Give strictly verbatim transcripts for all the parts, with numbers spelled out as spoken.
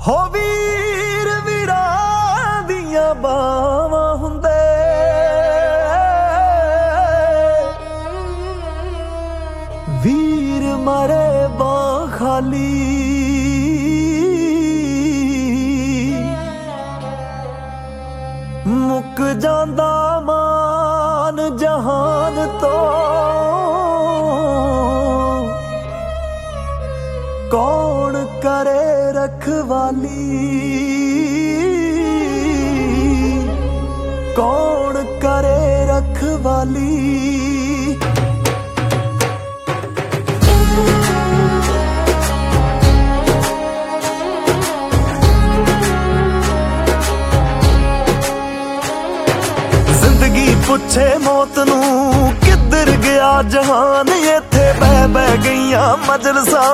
ਹੋ ਵੀਰ ਵੀਰਾਂ ਦੀਆਂ ਬਾਵਾਂ ਹੁੰਦੇ, ਵੀਰ ਮਰੇ ਬਾਂ ਖਾਲੀ। ਮੁੱਕ ਜਾਂਦਾ ਮਾਨ ਜਹਾਨ ਤੋਂ, ਕੌਣ करे रखवाली, कौन करे रखवाली। जिंदगी पुछे मौत नू किधर गया जहान, इत्थे बह बह गईयां मजलसां,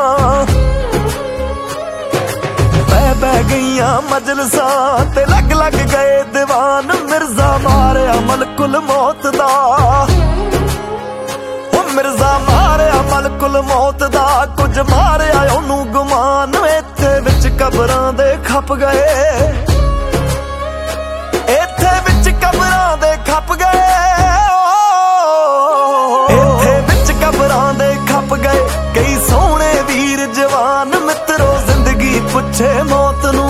बह गईयां मजलसां ते लग लग गए दीवान। मिर्जा मारिया मलकुल मौत दा, ओ मिर्जा मारिया मलकुल मौत दा, कुछ मारिया ओनू गुमान। इत्थे विच कबरां दे खप गए, इत्थे विच कबरां दे खप गए, इत्थे विच कबरां दे खप गए कई सोहणे वीर जवान। मित्रो जिंदगी पुछे मौत नू,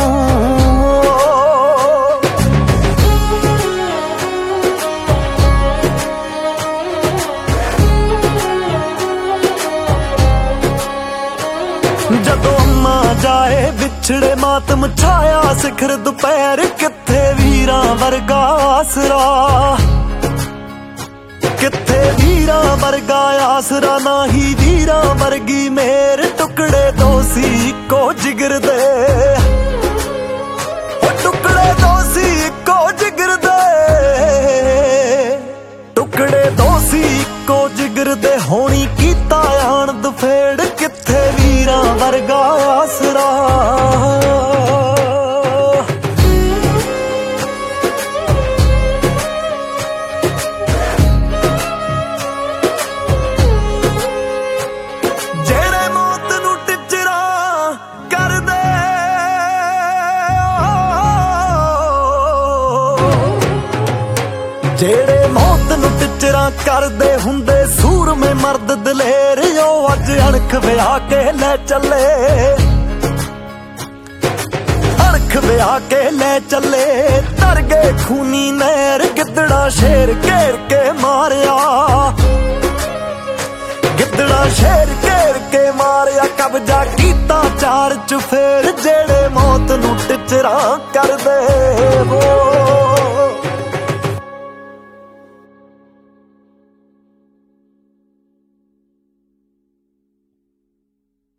जदों अम्मा जाए बिछड़े मातम छाया सिखर दोपहर। किथे वीरां वर्गा आसरा, किथे वीरां वर्गा आसरा, ना ही वीरां वर्गी मेर। टुकड़े दो सी इको जिगर दे, टुकड़े दो सी इको जिगर दे, टुकड़े दो सी इको जिगर दे। होनी कीता आन दफेड़, किथे वीरां वर्गा आसरा। जेड़े मौत नू टिचरा करदे हुंदे सूरमे मर्द दलेर, ओ अज अणख विहा के ले चले, अणख विहा के ले चले। तर गए खूनी नहर, गिद्दड़ा शेर घेर के मारिया, गिद्दड़ा शेर घेर के मारिया। कब्जा कीता चार चुफेर, जेड़े मौत नू टिचरा करदे वो